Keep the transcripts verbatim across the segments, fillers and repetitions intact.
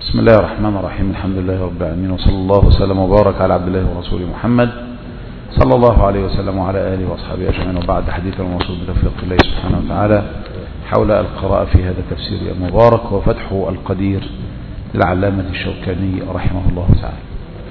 بسم الله الرحمن الرحيم. الحمد لله رب العالمين، وصلى الله وسلم وبارك على عبد الله ورسوله محمد صلى الله عليه وسلم وعلى آله وأصحابه أجمعين. وبعد، حديث الموصول بتوفيق الله سبحانه وتعالى حول القراءة في هذا التفسير المبارك وفتح القدير للعلامة الشوكاني رحمه الله تعالى.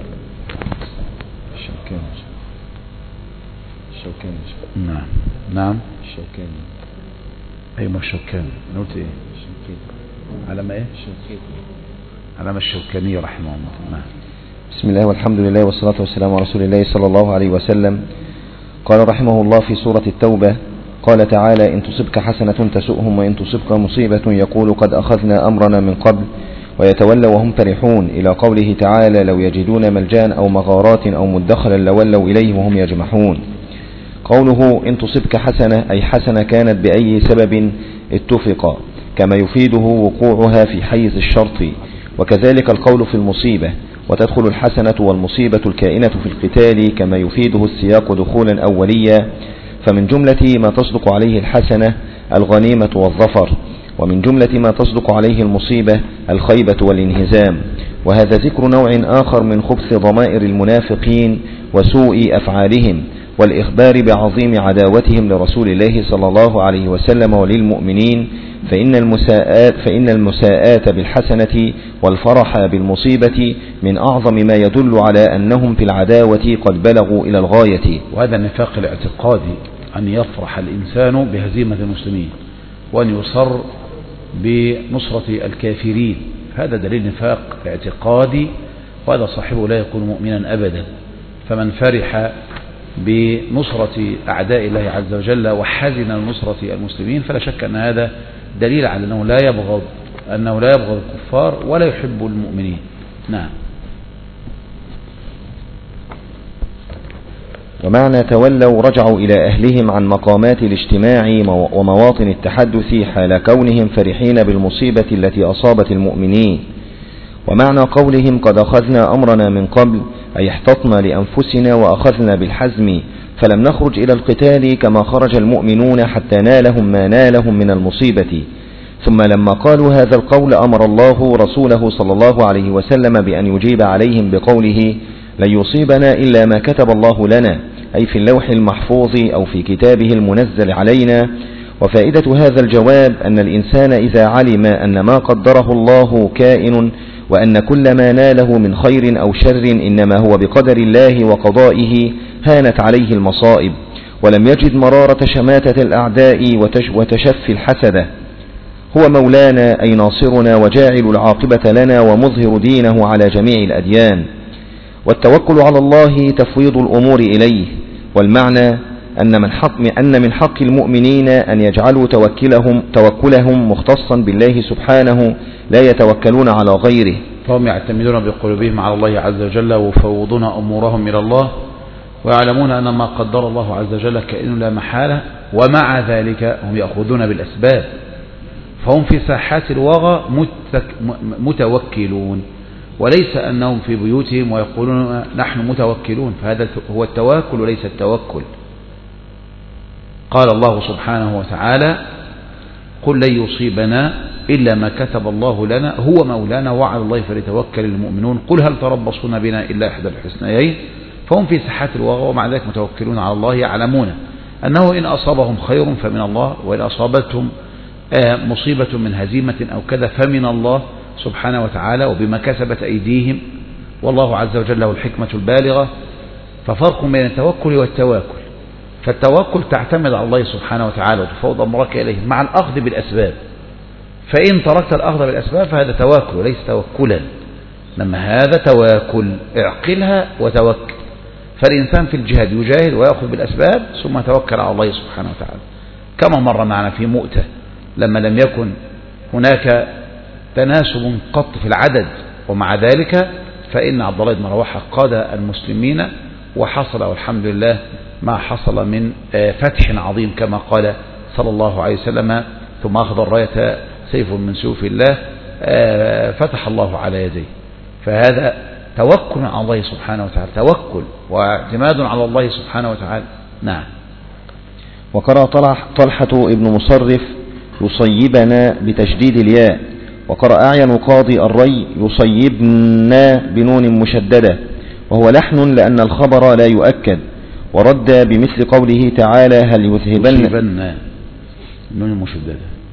الشوكاني الشوكاني نعم نعم الشوكاني أيما الشوكاني قلت إيه؟ الشوكاني علامة إيه؟ الشوكاني علامة الشوكاني رحمه الله. نعم. بسم الله والحمد لله والصلاة والسلام على رسول الله صلى الله عليه وسلم. قال رحمه الله في سورة التوبة: قال تعالى: إن تصبك حسنة تسؤهم وإن تصبك مصيبة يقول قد أخذنا أمرنا من قبل ويتولوا وهم فرحون، إلى قوله تعالى: لو يجدون ملجأ أو مغارات أو مدخلا لولوا إليه وهم يجمحون. قوله إن تصبك حسنة أي حسنة كانت بأي سبب اتفق، كما يفيده وقوعها في حيز الشرط، وكذلك القول في المصيبة، وتدخل الحسنة والمصيبة الكائنة في القتال كما يفيده السياق دخولا أوليا. فمن جملة ما تصدق عليه الحسنة الغنيمة والظفر، ومن جملة ما تصدق عليه المصيبة الخيبة والانهزام. وهذا ذكر نوع آخر من خبث ضمائر المنافقين وسوء أفعالهم، والإخبار بعظيم عداوتهم لرسول الله صلى الله عليه وسلم وللمؤمنين. فإن المساءات, فإن المساءات بالحسنة والفرح بالمصيبة من أعظم ما يدل على أنهم في العداوة قد بلغوا إلى الغاية. وهذا النفاق الاعتقادي، أن يفرح الإنسان بهزيمة المسلمين وأن يصر بنصرة الكافرين، هذا دليل نفاق اعتقادي، وهذا صاحبه لا يكون مؤمنا أبدا. فمن فرح بنصرة أعداء الله عز وجل وحزن لنصرة المسلمين فلا شك أن هذا دليل على أنه لا يبغض أنه لا يبغض الكفار ولا يحب المؤمنين. نعم. ومعنى تولوا رجعوا إلى أهلهم عن مقامات الاجتماع ومواطن التحدث حال كونهم فرحين بالمصيبة التي أصابت المؤمنين. ومعنى قولهم قد أخذنا أمرنا من قبل أي احتطنا لأنفسنا وأخذنا بالحزم فلم نخرج إلى القتال كما خرج المؤمنون حتى نالهم ما نالهم من المصيبة. ثم لما قالوا هذا القول أمر الله رسوله صلى الله عليه وسلم بأن يجيب عليهم بقوله: لن يصيبنا إلا ما كتب الله لنا، أي في اللوح المحفوظ أو في كتابه المنزل علينا. وفائدة هذا الجواب أن الإنسان إذا علم أن ما قدره الله كائن، وأن كل ما ناله من خير أو شر إنما هو بقدر الله وقضائه، هانت عليه المصائب ولم يجد مرارة شماتة الأعداء وتشفي الحسدة. هو مولانا أي ناصرنا وجاعل العاقبة لنا ومظهر دينه على جميع الأديان. والتوكل على الله تفويض الأمور إليه. والمعنى أن من حق, أن من حق المؤمنين أن يجعلوا توكلهم, توكلهم مختصا بالله سبحانه، لا يتوكلون على غيره. فهم يعتمدون بقلوبهم على الله عز وجل ويفوضون أمورهم إلى الله، ويعلمون أن ما قدر الله عز وجل كائن لا محالة، ومع ذلك هم يأخذون بالأسباب. فهم في ساحات الوغى متوكلون، وليس أنهم في بيوتهم ويقولون نحن متوكلون، فهذا هو التواكل وليس التوكل. قال الله سبحانه وتعالى: قل لن يصيبنا إلا ما كتب الله لنا هو مولانا وعلى الله فليتوكل المؤمنون قل هل تربصون بنا إلا إحدى الحسنيين. فهم في ساحات الوغى ومع ذلك متوكلون على الله، يعلمون أنه إن أصابهم خير فمن الله، وإن أصابتهم مصيبة من هزيمة أو كذا فمن الله سبحانه وتعالى وبما كسبت أيديهم، والله عز وجل له الحكمة البالغة. ففرق بين التوكل والتواكل. فالتوكل تعتمد على الله سبحانه وتعالى وتفوض أمرك إليه مع الأخذ بالأسباب، فإن تركت الأخذ بالأسباب فهذا تواكل وليس توكلا. لما هذا تواكل، اعقلها وتوكل. فالإنسان في الجهاد يجاهد ويأخذ بالأسباب ثم توكل على الله سبحانه وتعالى، كما مر معنا في مؤتة لما لم يكن هناك تناسب قط في العدد، ومع ذلك فإن عبد الله بن رواحة قاد المسلمين وحصل والحمد لله ما حصل من فتح عظيم كما قال صلى الله عليه وسلم: ثم أخذ الراية سيف من سيوف الله فتح الله على يديه. فهذا توكل على الله سبحانه وتعالى، توكل واعتماد على الله سبحانه وتعالى. نعم. وقرأ طلحة ابن مصرف يصيبنا بتشديد الياء، وقرأ أعين قاضي الري يصيبن بنون مشددة وهو لحن لأن الخبر لا يؤكد، ورد بمثل قوله تعالى هل يذهبن يصيبن نون مشددة،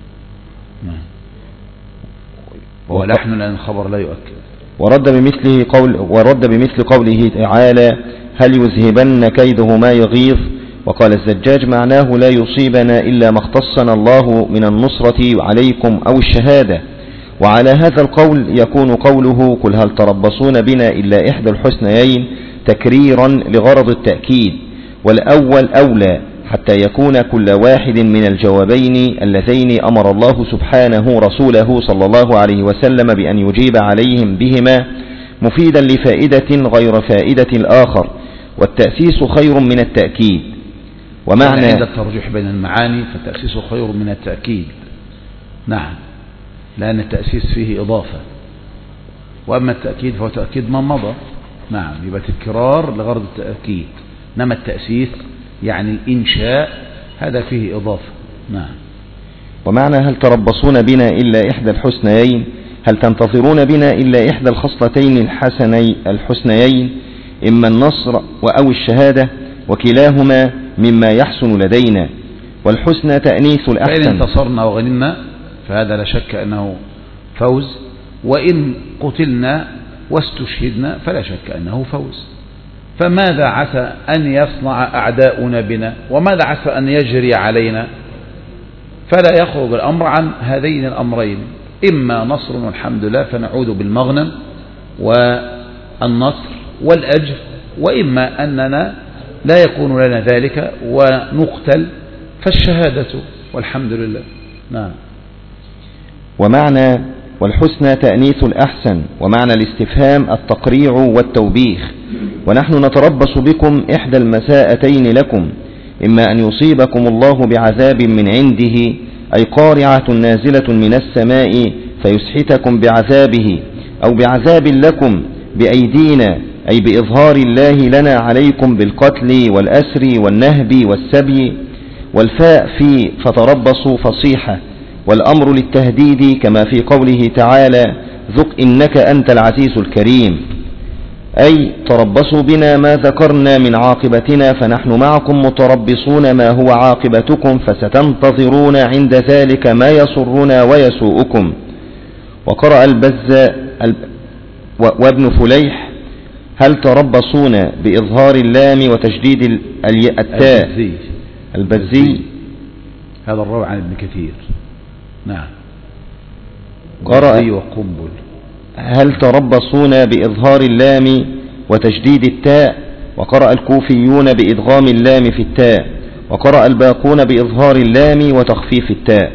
وهو لحن لأن الخبر لا يؤكد. ورد بمثله قول ورد بمثل قوله تعالى هل يذهبن كيده ما يغيظ. وقال الزجاج معناه لا يصيبنا إلا ما اختصنا الله من النصرة عليكم أو الشهادة. وعلى هذا القول يكون قوله قل هل تربصون بنا إلا إحدى الحسنيين تكريرا لغرض التأكيد، والأول أولى حتى يكون كل واحد من الجوابين اللذين أمر الله سبحانه رسوله صلى الله عليه وسلم بأن يجيب عليهم بهما مفيدا لفائدة غير فائدة الآخر، والتأسيس خير من التأكيد. ومعنى عند الترجيح بين المعاني فالتأسيس خير من التأكيد، نعم، لأن التأسيس فيه إضافة، وأما التأكيد فهو تأكيد من مضى، نعم، يبقى تكرار لغرض التأكيد، إنما التأسيس يعني الإنشاء هذا فيه إضافة، نعم. ومعنى هل تربصون بنا إلا إحدى الحسنيين هل تنتظرون بنا إلا إحدى الخصلتين الحسني الحسنيين إما النصر أو الشهادة، وكلاهما مما يحسن لدينا، والحسنى تأنيث الأحسن. فإن انتصرنا وغنمنا فهذا لا شك أنه فوز، وإن قتلنا واستشهدنا فلا شك أنه فوز. فماذا عسى أن يصنع أعداؤنا بنا، وماذا عسى أن يجري علينا، فلا يخرج الأمر عن هذين الأمرين، إما نصر والحمد لله فنعود بالمغنم والنصر والأجر، وإما أننا لا يكون لنا ذلك ونقتل فالشهادة والحمد لله، نعم. ومعنى والحسنى تأنيث الأحسن، ومعنى الاستفهام التقريع والتوبيخ. ونحن نتربص بكم إحدى المساءتين لكم، إما أن يصيبكم الله بعذاب من عنده أي قارعة نازلة من السماء فيسحتكم بعذابه، أو بعذاب لكم بأيدينا أي بإظهار الله لنا عليكم بالقتل والأسر والنهب والسبي. والفاء في فتربصوا فصيحة، والأمر للتهديد كما في قوله تعالى ذق إنك أنت العزيز الكريم، أي تربصوا بنا ما ذكرنا من عاقبتنا فنحن معكم متربصون ما هو عاقبتكم، فستنتظرون عند ذلك ما يسرنا ويسوءكم. وقرأ البز وابن فليح هل تربصون بإظهار اللام وتشديد التاء البزي، هذا الروع عن ابن كثير، نعم. قرأ وقنبل هل تربصون بإظهار اللام وتشديد التاء، وقرأ الكوفيون بإدغام اللام في التاء، وقرأ الباقون بإظهار اللام وتخفيف التاء.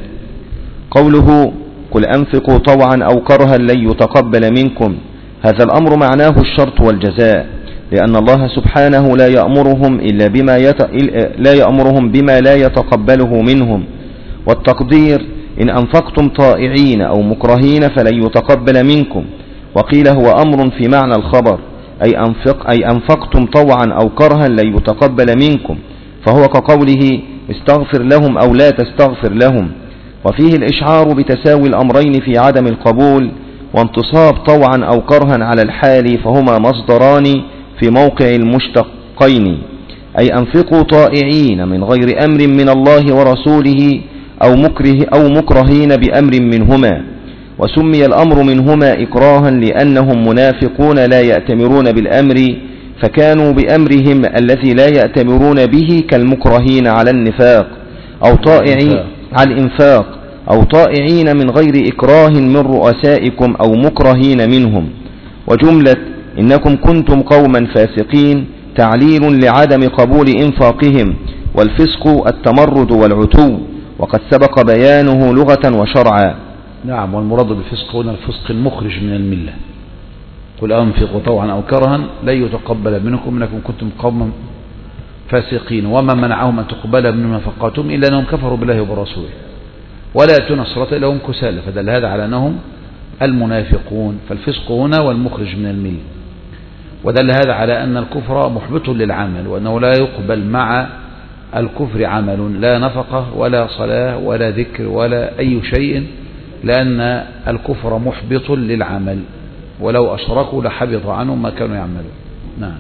قوله قل أنفقوا طوعا أو كرها لن يتقبل منكم، هذا الأمر معناه الشرط والجزاء، لأن الله سبحانه لا يأمرهم إلا بما يت... لا يأمرهم بما لا يتقبله منهم. والتقدير إن أنفقتم طائعين أو مكرهين فلن يتقبل منكم. وقيل هو أمر في معنى الخبر، أي, أنفق أي أنفقتم طوعا أو كرها لن يتقبل منكم، فهو كقوله استغفر لهم أو لا تستغفر لهم. وفيه الإشعار بتساوي الأمرين في عدم القبول، وانتصاب طوعا أو كرها على الحال فهما مصدران في موقع المشتقين، أي أنفقوا طائعين من غير أمر من الله ورسوله أو مكره أو مكرهين بأمر منهما. وسمي الأمر منهما إكراها لأنهم منافقون لا يأتمرون بالأمر، فكانوا بأمرهم الذي لا يأتمرون به كالمكرهين على النفاق أو طائعين على الإنفاق أو طائعين من غير إكراه من رؤسائكم أو مكرهين منهم. وجملة إنكم كنتم قوما فاسقين تعليل لعدم قبول إنفاقهم، والفسق التمرد والعتو، وقد سبق بيانه لغة وشرعا. نعم، والمراد بالفسق هنا الفسق المخرج من الملة. قل أنفقوا طوعا أو كرها لن يتقبل منكم إنكم كنتم قوما فاسقين، وما منعهم أن تقبل منهم نفقاتهم إلا أنهم كفروا بالله وبرسوله ولا يأتون الصلاة إلا هم كسالى، فدل هذا على أنهم المنافقون. فالفسق هنا والمخرج من الملة، ودل هذا على أن الكفر محبط للعمل، وأنه لا يقبل مع الكفر عمل، لا نفقة ولا صلاة ولا ذكر ولا أي شيء لأن الكفر محبط للعمل، ولو أشركوا لحبط عنهم ما كانوا يعملون. نعم.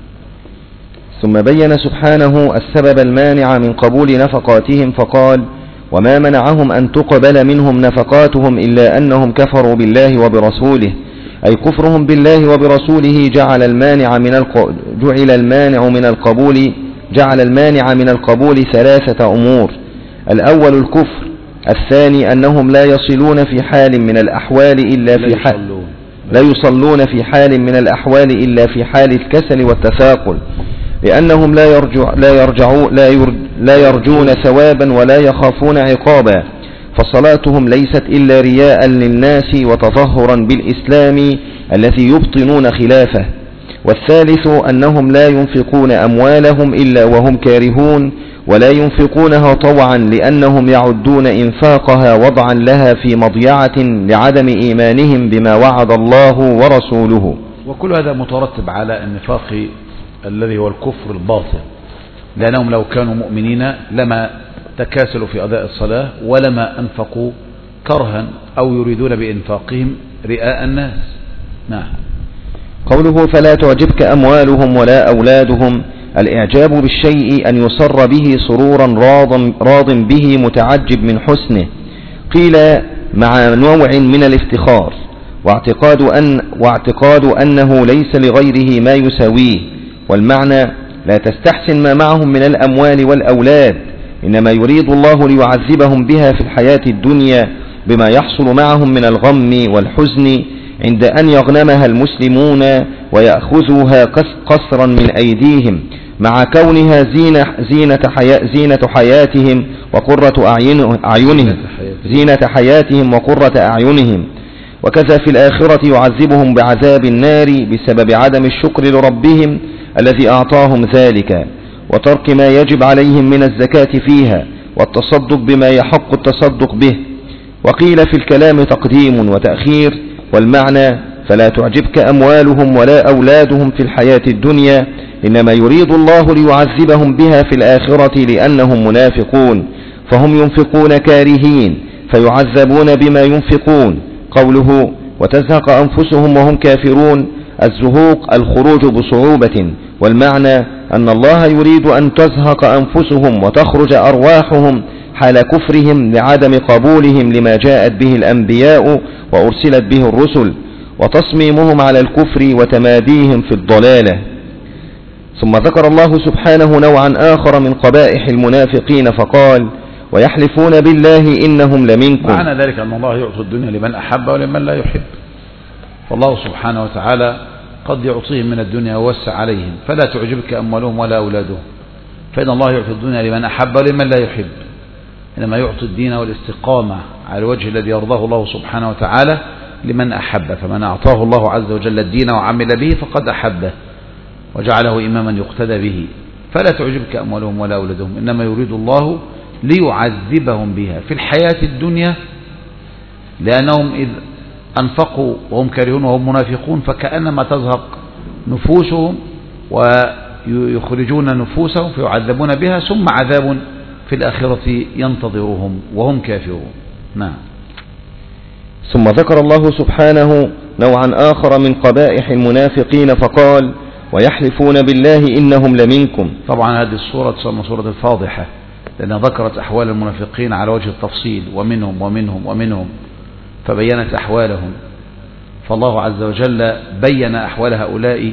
ثم بين سبحانه السبب المانع من قبول نفقاتهم فقال: وما منعهم أن تقبل منهم نفقاتهم إلا أنهم كفروا بالله وبرسوله، أي كفرهم بالله وبرسوله جعل المانع من الق... جعل المانع من القبول جعل المانع من القبول ثلاثة أمور: الأول الكفر، الثاني أنهم لا يصلون في حال من الأحوال إلا في حال لا يصلون في حال من الأحوال إلا في حال الكسل والتثاقل، لأنهم لا يرجع لا يرجعوا لا, يرج لا يرجون ثوابا ولا يخافون عقابا، فصلاتهم ليست إلا رياء للناس وتظهرا بالإسلام الذي يبطنون خلافه. والثالث أنهم لا ينفقون أموالهم إلا وهم كارهون، ولا ينفقونها طوعا لأنهم يعدون إنفاقها وضعا لها في مضيعة لعدم إيمانهم بما وعد الله ورسوله. وكل هذا مترتب على النفاق الذي هو الكفر الباطن، لأنهم لو كانوا مؤمنين لما تكاسلوا في أداء الصلاة ولما أنفقوا كرها أو يريدون بإنفاقهم رئاء الناس. نعم. قوله فلا تعجبك أموالهم ولا أولادهم، الإعجاب بالشيء أن يصر به سرورا راض, راض به متعجب من حسنه، قيل مع نوع من الافتخار، واعتقاد, أن واعتقاد أنه ليس لغيره ما يساويه. والمعنى لا تستحسن ما معهم من الأموال والأولاد، إنما يريد الله ليعذبهم بها في الحياة الدنيا بما يحصل معهم من الغم والحزن عند أن يغنمها المسلمون ويأخذوها قسرا من أيديهم، مع كونها زينة, زينة, حياة زينة حياتهم وقرة أعينهم زينة حياتهم وقرة أعينهم. وكذا في الآخرة يعذبهم بعذاب النار بسبب عدم الشكر لربهم الذي أعطاهم ذلك، وترك ما يجب عليهم من الزكاة فيها، والتصدق بما يحق التصدق به. وقيل في الكلام تقديم وتأخير، والمعنى فلا تعجبك أموالهم ولا أولادهم في الحياة الدنيا، إنما يريد الله ليعذبهم بها في الآخرة لأنهم منافقون، فهم ينفقون كارهين فيعذبون بما ينفقون. قوله وتزهق أنفسهم وهم كافرون، الزهوق الخروج بصعوبة، والمعنى أن الله يريد أن تزهق أنفسهم وتخرج أرواحهم حال كفرهم لعدم قبولهم لما جاءت به الأنبياء وأرسلت به الرسل، وتصميمهم على الكفر وتماديهم في الضلالة. ثم ذكر الله سبحانه نوعا آخر من قبائح المنافقين فقال ويحلفون بالله إنهم لمنكم. معنى ذلك أن الله يعطي الدنيا لمن أحب ولمن لا يحب، والله سبحانه وتعالى قد يعطيهم من الدنيا ووسع عليهم، فلا تعجبك أموالهم ولا أولادهم، فإن الله يعطي الدنيا لمن أحب ولمن لا يحب، إنما يعطي الدين والاستقامة على الوجه الذي يرضاه الله سبحانه وتعالى لمن أحب، فمن أعطاه الله عز وجل الدين وعمل به فقد أحبه وجعله إماما يقتدى به. فلا تعجبك أموالهم ولا أولادهم، إنما يريد الله ليعذبهم بها في الحياة الدنيا، لأنهم إذ أنفقوا وهم كارهون وهم منافقون فكأنما تزهق نفوسهم ويخرجون نفوسهم فيعذبون بها، ثم عذاب في الآخرة ينتظرهم وهم كافرون. نعم. ثم ذكر الله سبحانه نوعا آخر من قبائح المنافقين فقال ويحلفون بالله إنهم لمنكم. طبعا هذه السورة تسمى سورة الفاضحة، لأنها ذكرت أحوال المنافقين على وجه التفصيل، ومنهم ومنهم ومنهم، فبينت أحوالهم. فالله عز وجل بين أحوال هؤلاء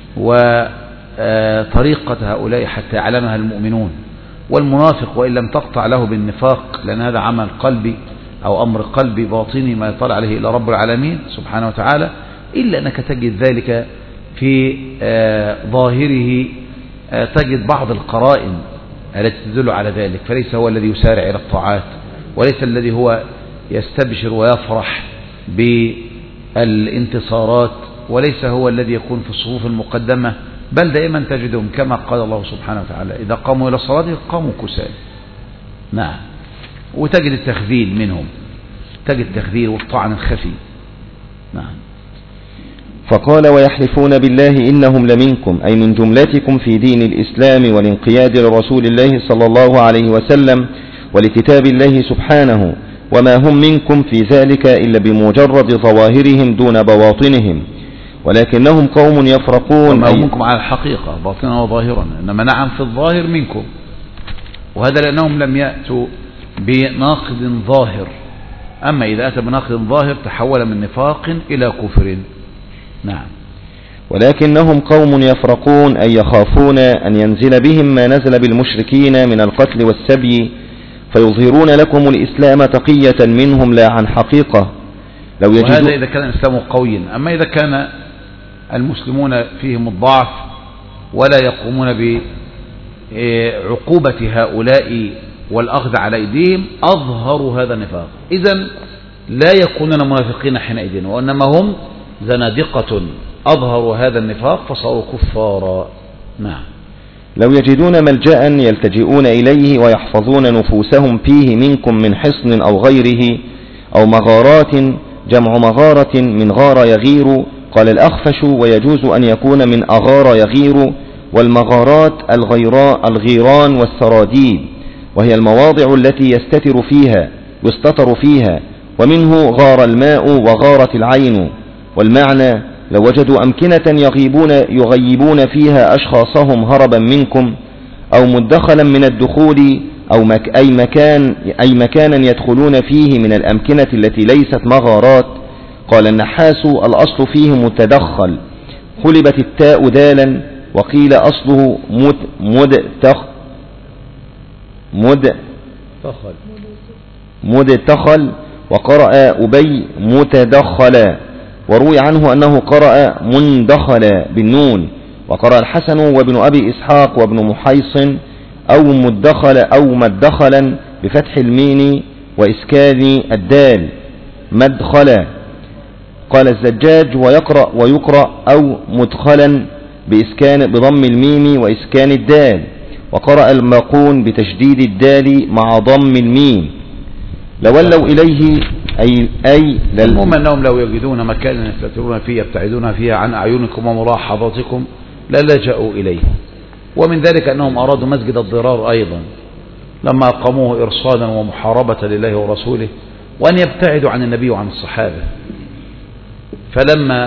وطريقة هؤلاء حتى يعلمها المؤمنون. والمنافق وإن لم تقطع له بالنفاق، لأن هذا عمل قلبي أو أمر قلبي باطني ما يطلع عليه إلا رب العالمين سبحانه وتعالى، إلا أنك تجد ذلك في ظاهره، تجد بعض القرائن التي تدل على ذلك، فليس هو الذي يسارع إلى الطاعات، وليس الذي هو يستبشر ويفرح بالانتصارات، وليس هو الذي يكون في الصفوف المقدمة، بل دائما تجدهم كما قال الله سبحانه وتعالى إذا قاموا إلى الصلاة قاموا كسالى. نعم. وتجد التخذيل منهم، تجد التخذيل والطعن الخفي. نعم. فقال ويحلفون بالله إنهم لمنكم، أي من جملتكم في دين الإسلام والانقياد لرسول الله صلى الله عليه وسلم ولكتاب الله سبحانه، وما هم منكم في ذلك إلا بمجرد ظواهرهم دون بواطنهم، ولكنهم قوم يفرقون. وما هم منكم على الحقيقة باطنا وظاهرا، إنما نعم في الظاهر منكم، وهذا لأنهم لم يأتوا بناقض ظاهر، أما إذا أتى بناقض ظاهر تحول من نفاق إلى كفر. نعم. ولكنهم قوم يفرقون أي يخافون أن ينزل بهم ما نزل بالمشركين من القتل والسبي، فيظهرون لكم الإسلام تقية منهم لا عن حقيقة. لو يجدوا وهذا إذا كان الإسلام قويا، أما إذا كان المسلمون فيهم الضعف ولا يقومون بعقوبة هؤلاء والأخذ على أيديهم أظهروا هذا النفاق، إذن لا يكونون منافقين حينئذ، وإنما هم زنادقة أظهروا هذا النفاق فصاروا كفارا. نعم. لو يجدون ملجأ يلتجئون إليه ويحفظون نفوسهم فيه منكم من حصن أو غيره، أو مغارات، جمع مغارة من غار يغير، قال الأخفش ويجوز أن يكون من أغار يغير، والمغارات الغيراء الغيران والسراديب، وهي المواضع التي يستتر فيها يستتر فيها، ومنه غار الماء وغارت العين. والمعنى لو وجدوا أمكنة يغيبون, يغيبون فيها أشخاصهم هربا منكم، أو مدخلا من الدخول، أو مك أي, مكان أي مكانا يدخلون فيه من الأمكنة التي ليست مغارات. قال النحاس الأصل فيه متدخل، قلبت التاء دالا، وقيل أصله مد مدتخ مد مدتخل، وقرأ أبي متدخلا، وروي عنه أنه قرأ مندخلا بالنون، وقرأ الحسن وابن أبي إسحاق وابن محيصن أو مدخل أو مدخلا بفتح الميم وإسكان الدال مدخلا. قال الزجاج ويقرأ ويقرأ أو مدخلا بإسكان بضم الميم وإسكان الدال، وقرأ المقون بتشديد الدال مع ضم الميم. لولوا إليه أي أي المهم أنهم لو يجدون مكانا يستترون فيه يبتعدون فيها عن أعينكم وملاحظاتكم للجأوا إليه. ومن ذلك أنهم أرادوا مسجد الضرار أيضا لما قاموه إرصادا ومحاربة لله ورسوله، وأن يبتعدوا عن النبي وعن الصحابة، فلما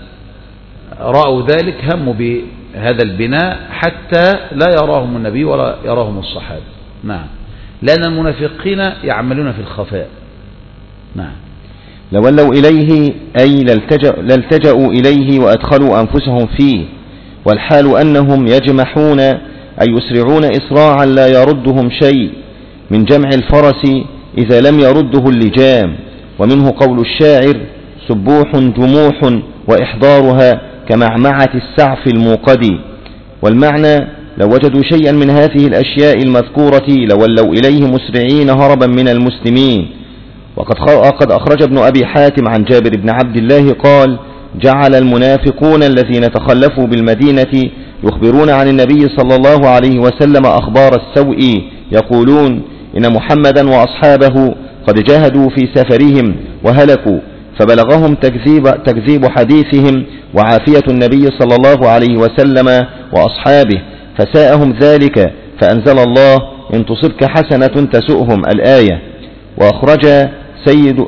رأوا ذلك هموا بهذا البناء حتى لا يراهم النبي ولا يراهم الصحابة. نعم. لأن المنافقين يعملون في الخفاء. نعم. لولوا إليه أي لالتجأوا إليه وأدخلوا أنفسهم فيه، والحال أنهم يجمحون أي يسرعون إسراعا لا يردهم شيء، من جمع الفرس إذا لم يرده اللجام. ومنه قول الشاعر سبوح جموح وإحضارها كمعمعة السعف الموقد. والمعنى لو وجدوا شيئا من هذه الأشياء المذكورة لولوا إليه مسرعين هربا من المسلمين. وقد أخرج ابن أبي حاتم عن جابر بن عبد الله قال جعل المنافقون الذين تخلفوا بالمدينة يخبرون عن النبي صلى الله عليه وسلم أخبار السوء، يقولون إن محمدا وأصحابه قد جاهدوا في سفرهم وهلكوا، فبلغهم تكذيب, تكذيب حديثهم وعافية النبي صلى الله عليه وسلم وأصحابه، فساءهم ذلك، فأنزل الله إن تصبك حسنة تسؤهم الآية. وأخرج سيد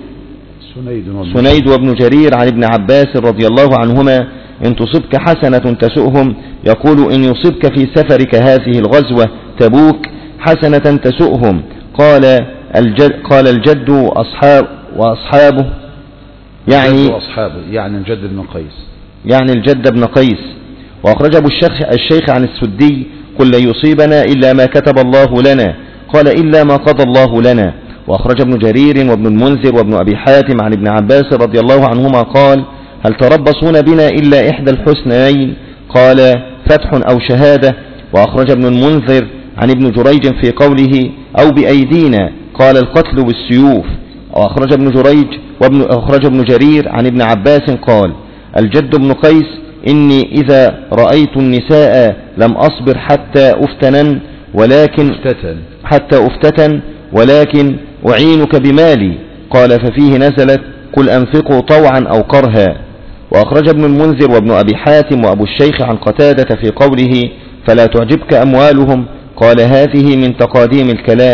سنيد وابن جرير عن ابن عباس رضي الله عنهما إن تصبك حسنة تسؤهم، يقول إن يصبك في سفرك هذه الغزوة تبوك حسنة تسؤهم. قال الجد, قال الجد أصحاب وأصحابه يعني أصحابه يعني الجد بن قيس يعني الجد بن قيس. وأخرج أبو الشيخ, الشيخ عن السدي قل لا يصيبنا إلا ما كتب الله لنا، قال إلا ما قضى الله لنا. وأخرج ابن جرير وابن المنذر وابن أبي حاتم عن ابن عباس رضي الله عنهما قال هل تربصون بنا إلا إحدى الحسنين، قال فتح أو شهادة. وأخرج ابن المنذر عن ابن جريج في قوله أو بأيدينا قال القتل بالسيوف. وأخرج ابن جريج وابن أخرج ابن جرير عن ابن عباس قال الجد بن قيس إني إذا رأيت النساء لم أصبر حتى أفتنن ولكن افتتن حتى أفتتن ولكن أعينك بمالي، قال ففيه نزلت قل أنفقوا طوعا أو كرها. وأخرج ابن المنذر وابن أبي حاتم وأبو الشيخ عن قتادة في قوله فلا تعجبك أموالهم، قال هذه من تقاديم الكلام،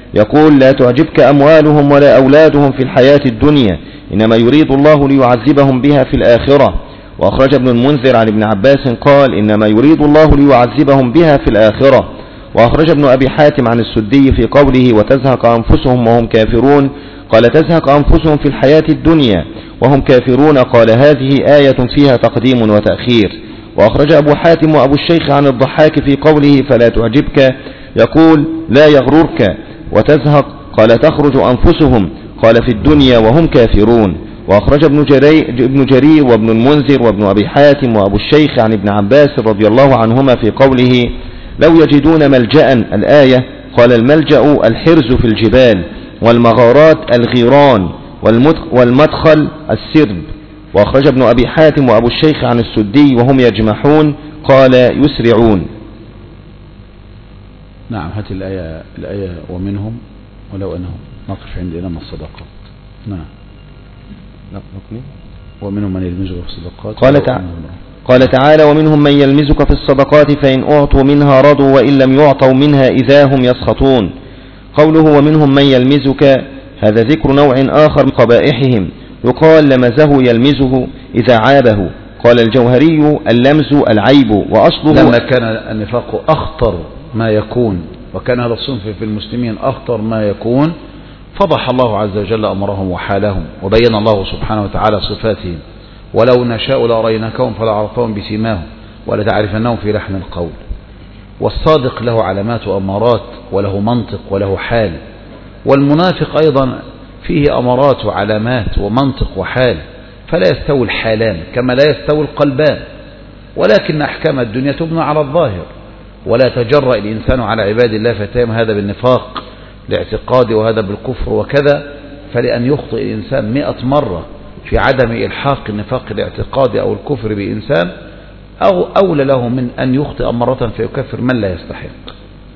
يقول: لا تعجبك أموالهم ولا أولادهم في الحياة الدنيا، إنما يريد الله ليعذبهم بها في الآخرة. وأخرج ابن المنذر عن ابن عباس قال: إنما يريد الله ليعذبهم بها في الآخرة. وأخرج ابن أبي حاتم عن السدي في قوله: وتزهق أنفسهم وهم كافرون، قال: تزهق أنفسهم في الحياة الدنيا وهم كافرون، قال: هذه آية فيها تقديم وتأخير. وأخرج أبو حاتم وأبو الشيخ عن الضحاك في قوله: فلا تعجبك، يقول: لا يغررك. وتزهق قال: تخرج أنفسهم، قال: في الدنيا وهم كافرون. وأخرج ابن جرير, ابن جرير وابن المنذر وابن أبي حاتم وأبو الشيخ عن ابن عباس رضي الله عنهما في قوله: لو يجدون ملجأ، الآية، قال: الملجأ الحرز في الجبال، والمغارات الغيران، والمدخل السرب. وأخرج ابن أبي حاتم وأبو الشيخ عن السدي وهم يجمحون، قال: يسرعون. نعم، هات الآية, الآية ومنهم ولو أنهم نقف عند إنما الصدقات. نعم، ومنهم من يلمزك في الصدقات. قال تعالى قال تعالى: ومنهم من يلمزك في الصدقات فإن أعطوا منها رضوا وإن لم يعطوا منها إذا هم يسخطون. قوله: ومنهم من يلمزك، هذا ذكر نوع آخر من قبائحهم، يقال: لمزه يلمزه إذا عابه. قال الجوهري: اللمز العيب، وأصله لما كان النفاق أخطر ما يكون، وكان هذا الصنف في المسلمين أخطر ما يكون، فضح الله عز وجل أمرهم وحالهم، وبين الله سبحانه وتعالى صفاتهم: ولو نشاء لأريناكهم فلعرفتهم بسيماهم ولتعرفنهم في لحن القول. والصادق له علامات وأمارات، وله منطق وله حال، والمنافق أيضا فيه أمارات وعلامات ومنطق وحال، فلا يستوي الحالان كما لا يستوي القلبان. ولكن أحكام الدنيا تبنى على الظاهر، ولا تجرأ الإنسان على عباد الله فيتهم هذا بالنفاق لاعتقاد وهذا بالكفر وكذا، فلأن يخطئ الإنسان مئة مرة في عدم إلحاق النفاق الاعتقادي أو الكفر بإنسان، أو أولى له من أن يخطئ مرة فيكفر من لا يستحق.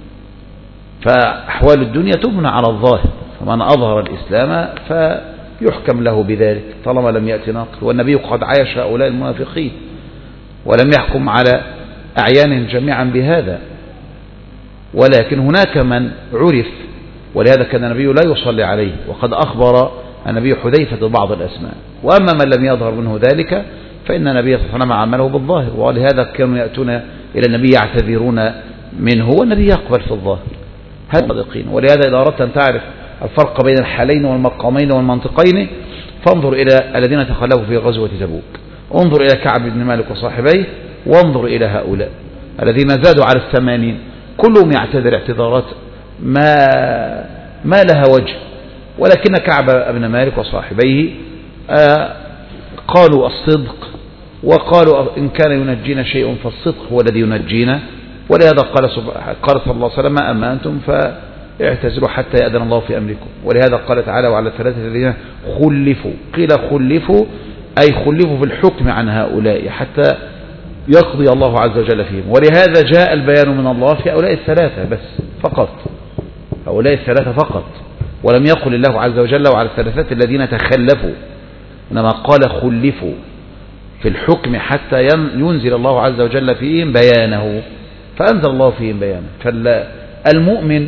فأحوال الدنيا تبنى على الظاهر، فمن أظهر الإسلام فيحكم له بذلك طالما لم يأتي ناقل. والنبي قد عايش هؤلاء المنافقين ولم يحكم على أعيانهم جميعا بهذا، ولكن هناك من عرف، ولهذا كان النبي لا يصلي عليه، وقد أخبر النبي حذيفة بعض الأسماء. وأما من لم يظهر منه ذلك فإن النبي صلى الله عليه وسلم عمله بالظاهر، ولهذا كانوا يأتون إلى النبي يعتذرون منه والنبي يقبل في الظاهر. هذا صادقين. ولهذا إذا أردت أن تعرف الفرق بين الحالين والمقامين والمنطقين فانظر إلى الذين تخلفوا في غزوة تبوك، انظر إلى كعب بن مالك وصاحبيه، وانظر إلى هؤلاء الذين زادوا على الثمانين، كلهم يعتذر اعتذارات ما ما لها وجه. ولكن كعب بن مالك وصاحبيه آه قالوا الصدق، وقالوا إن كان ينجينا شيء فالصدق هو الذي ينجينا. ولهذا قال قال صلى الله عليه وسلم: أما أنتم فاعتذروا حتى يأذن الله في أمركم. ولهذا قال تعالى: وعلى الثلاثة الذين خلفوا، قيل خلفوا أي خلفوا في الحكم عن هؤلاء حتى يقضي الله عز وجل فيهم. ولهذا جاء البيان من الله في هؤلاء الثلاثة بس فقط، هؤلاء الثلاثة فقط، ولم يقل الله عز وجل وعلى الثلاثة الذين تخلفوا، إنما قال خلفوا في الحكم حتى ينزل الله عز وجل فيهم بيانه، فأنزل الله فيهم بيانه. فالمؤمن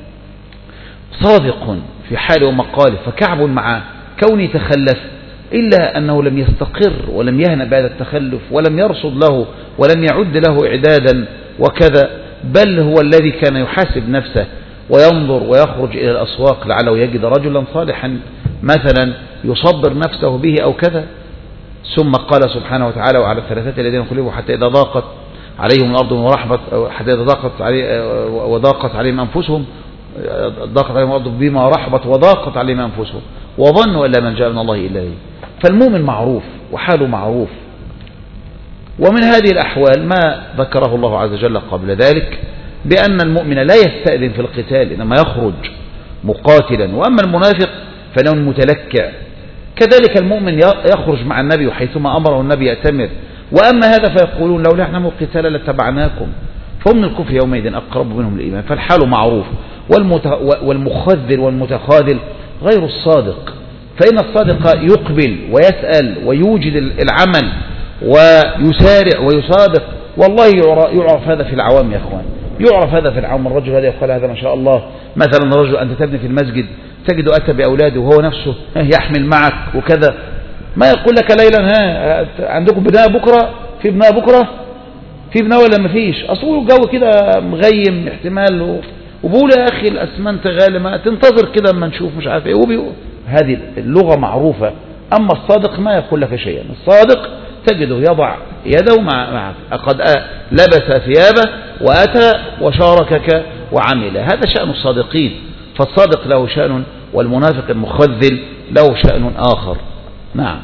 صادق في حال ومقاله، فكعب مع كونه تخلف إلا أنه لم يستقر ولم يهنأ بعد التخلف، ولم يرصد له ولم يعد له إعدادا وكذا، بل هو الذي كان يحاسب نفسه وينظر ويخرج إلى الأسواق لعله يجد رجلا صالحا مثلا يصبر نفسه به أو كذا. ثم قال سبحانه وتعالى: وعلى الثلاثة الذين خلفوا حتى إذا ضاقت عليهم الأرض ورحبت، حتى إذا ضاقت علي وضاقت عليهم أنفسهم، ضاقت عليهم الأرض بما رحبت وضاقت عليهم أنفسهم وظنوا أن لا ملجأ من الله إلا إليه. فالمؤمن معروف وحاله معروف. ومن هذه الأحوال ما ذكره الله عز وجل قبل ذلك بأن المؤمن لا يستأذن في القتال، إنما يخرج مقاتلا. وأما المنافق فإنه متلكع. كذلك المؤمن يخرج مع النبي حيثما أمره النبي يأتمر. وأما هذا فيقولون: لو نعلم القتال لاتبعناكم، فهم من الكفر يومئذ أقرب منهم الإيمان. فالحال معروف. والمخذل والمتخاذل غير الصادق، فإن الصادق يقبل ويسأل ويوجد العمل ويسارع ويصادق. والله يعرف هذا في العوام يا أخوان، يعرف هذا في العام، الرجل هذا يقال هذا ما شاء الله. مثلا رجل أنت تبني في المسجد تجد أتى بأولاده وهو نفسه يحمل معك وكذا، ما يقول لك ليلا ها عندكم بناء بكرة، في بناء بكرة، في بناء ولا ما فيش؟ أصول الجو كده مغيم احتمال، وبقول يا أخي الأسمنت غالي، ما تنتظر كده اما نشوف مش عارف ايه. وبيقول هذه اللغة معروفة. أما الصادق ما يقول لك شيئا، الصادق تجده يضع يده مع معك، قد لبس ثيابه وأتى وشاركك وعمل. هذا شأن الصادقين، فالصادق له شأن والمنافق المخذل له شأن آخر. نعم.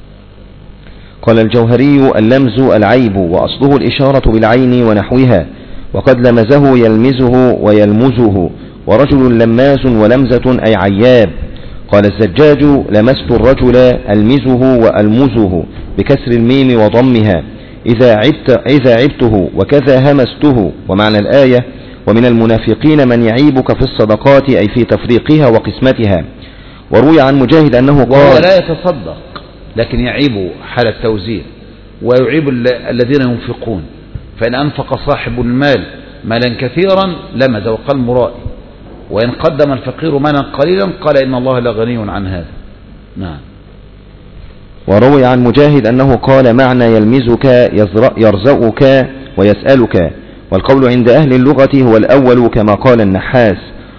قال الجوهري: اللمز العيب، وأصله الإشارة بالعين ونحوها، وقد لمزه يلمزه ويلمزه، ورجل لماز ولمزة أي عياب. قال الزجاج: لمست الرجل ألمزه وألمزه بكسر الميم وضمها إذا عبت إذا عبته، وكذا همسته. ومعنى الآية: ومن المنافقين من يعيبك في الصدقات، أي في تفريقها وقسمتها. وروي عن مجاهد أنه قال: وهو لا يتصدق لكن يعيب حال التوزيع، ويعيب الذين ينفقون. فإن أنفق صاحب المال مالا كثيرا لمز وقال مرائي، وإن قدم الفقير مالا قليلا قال إن الله لغني عن هذا. نعم. وروي عن مجاهد أنه قال: معنى يلمزك يرزقك ويسألك. والقول عند أهل اللغة هو الأول كما قال النحاس.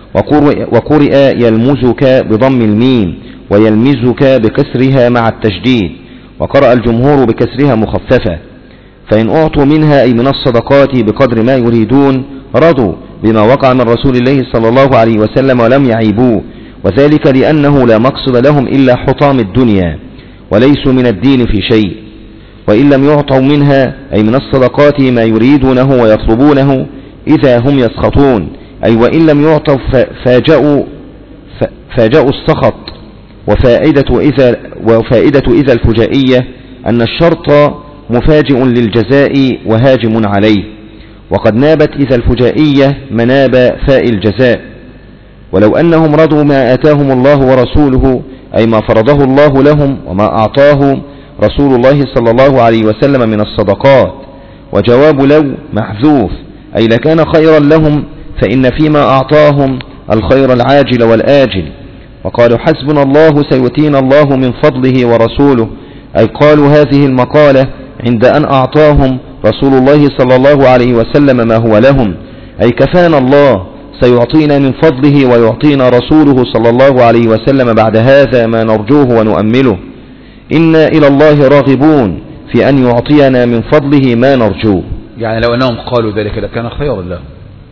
وقرئ يلمزك بضم الميم ويلمزك بكسرها مع التشديد، وقرأ الجمهور بكسرها مخففة. فإن أعطوا منها أي من الصدقات بقدر ما يريدون رضوا بما وقع من رسول الله صلى الله عليه وسلم ولم يعيبوه، وذلك لأنه لا مقصد لهم إلا حطام الدنيا، وليسوا من الدين في شيء. وإن لم يعطوا منها أي من الصدقات ما يريدونه ويطلبونه إذا هم يسخطون، أي وإن لم يعطوا فاجأوا, فاجأوا السخط. وفائدة إذا, وفائدة إذا الفجائية أن الشرط مفاجئ للجزاء وهاجم عليه، وقد نابت إذا الفجائية مناب فاء الجزاء. ولو أنهم رضوا ما آتاهم الله ورسوله، أي ما فرضه الله لهم وما أعطاه رسول الله صلى الله عليه وسلم من الصدقات. وجواب لو محذوف، أي لكان خيرا لهم، فإن فيما أعطاهم الخير العاجل والآجل. وقالوا حسبنا الله سيؤتينا الله من فضله ورسوله، أي قالوا هذه المقالة عند أن أعطاهم رسول الله صلى الله عليه وسلم ما هو لهم، أي كفانا الله سيعطينا من فضله ويعطينا رسوله صلى الله عليه وسلم بعد هذا ما نرجوه ونؤمله. إنا إلى الله راغبون في أن يعطينا من فضله ما نرجوه. يعني لو أنهم قالوا ذلك لكان خيرا لهم،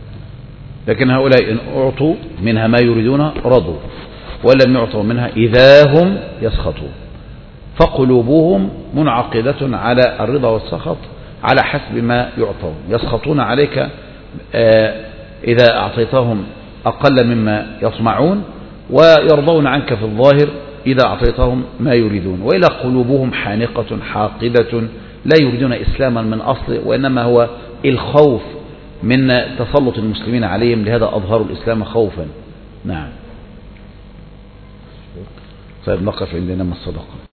لكن هؤلاء إن أعطوا منها ما يريدون رضوا، ولم يعطوا منها إذا هم يسخطون. فقلوبهم منعقدة على الرضا والسخط على حسب ما يعطون. يسخطون عليك إذا أعطيتهم أقل مما يطمعون، ويرضون عنك في الظاهر إذا أعطيتهم ما يريدون. وإلى قلوبهم حانقة حاقدة لا يريدون إسلاما من أصله، وإنما هو الخوف من تسلط المسلمين عليهم، لهذا أظهروا الإسلام خوفا. نعم. طيب نقف عندنا من الصدقة.